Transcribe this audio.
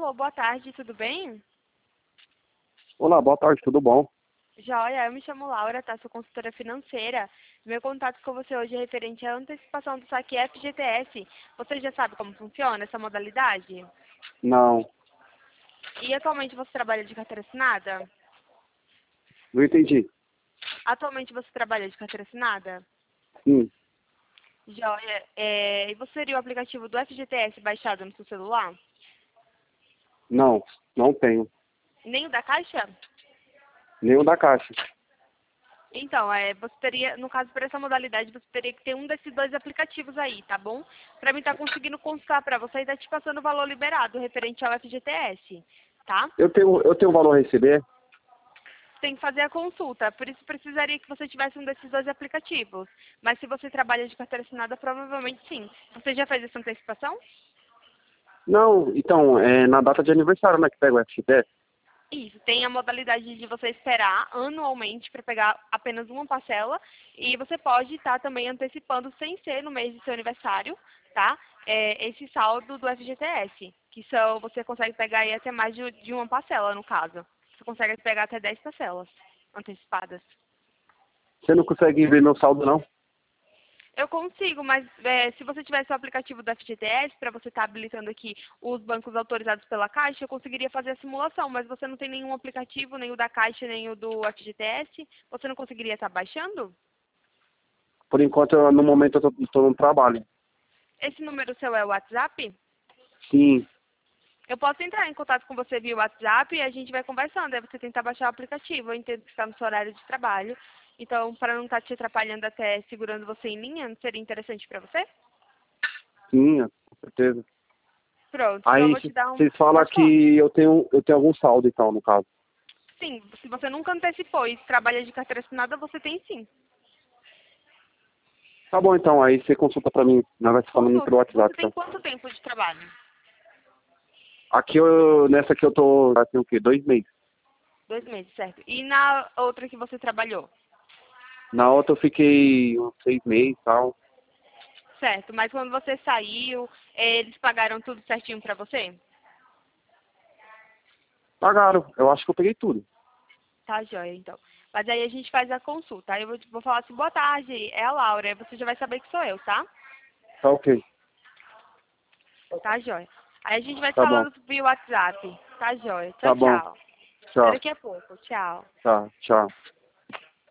Alô, boa tarde, tudo bem? Olá, boa tarde, tudo bom? Joia, eu me chamo Laura, tá? Sou consultora financeira. Meu contato com você hoje é referente à antecipação do saque FGTS. Você já sabe como funciona essa modalidade? Não, E atualmente você trabalha de carteira assinada? não entendi. Atualmente você trabalha de carteira assinada? Sim, Joia, e você teria o aplicativo do FGTS baixado no seu celular? não, não tenho. Nem o da Caixa? Nenhum da Caixa. Então, você teria, no caso, para essa modalidade, você teria que ter um desses dois aplicativos aí, tá bom? Para mim estar conseguindo consultar para você e estar te passando o valor liberado referente ao FGTS, tá? Eu tenho valor a receber? Tem que fazer a consulta, por isso precisaria que você tivesse um desses dois aplicativos. Mas se você trabalha de carteira assinada, provavelmente sim. Você já fez essa antecipação? Não, então, é na data de aniversário, né, que pega o FGTS? Isso, tem a modalidade de você esperar anualmente para pegar apenas uma parcela e você pode estar também antecipando sem ser no mês do seu aniversário, tá? Esse saldo do FGTS, que são, você consegue pegar aí até mais de uma parcela, no caso. Você consegue pegar até 10 parcelas antecipadas. Você não consegue ver meu saldo, não? Eu consigo, mas se você tivesse o aplicativo do FGTS, para você estar habilitando aqui os bancos autorizados pela Caixa, eu conseguiria fazer a simulação, mas você não tem nenhum aplicativo, nem o da Caixa, nem o do FGTS, você não conseguiria estar baixando? Por enquanto, no momento, eu tô no trabalho. Esse número seu é o WhatsApp? Sim, Eu posso entrar em contato com você via WhatsApp e a gente vai conversando, aí você tentar baixar o aplicativo. Eu entendo que está no seu horário de trabalho, então, para não estar te atrapalhando até segurando você em linha, não seria interessante para você? sim, com certeza. Pronto, então eu Aí, vou te dar um... vocês falam Pode falar. que eu tenho algum saldo, então, no caso. Sim, se você nunca antecipou e trabalha de carteira assinada, você tem sim. Tá bom, então, aí você consulta pra mim. Nós vai se falando pelo Consulta. WhatsApp, Você tem então. quanto tempo de trabalho? Aqui, nessa aqui eu tô, já tem o quê? 2 meses. 2 meses, certo. E na outra que você trabalhou? Na outra eu fiquei uns 6 meses e tal. Certo, mas quando você saiu, eles pagaram tudo certinho pra você? Pagaram, eu acho que eu peguei tudo. Tá, joia, então. Mas aí a gente faz a consulta. Aí eu vou falar assim, boa tarde, é a Laura. Aí você já vai saber que sou eu, tá? Tá ok. Tá, joia. Aí a gente vai Tá bom. falando via WhatsApp. Tá, joia. Tchau, Tá bom. tchau. Até Tchau. daqui a pouco. Tchau. Tá, tchau.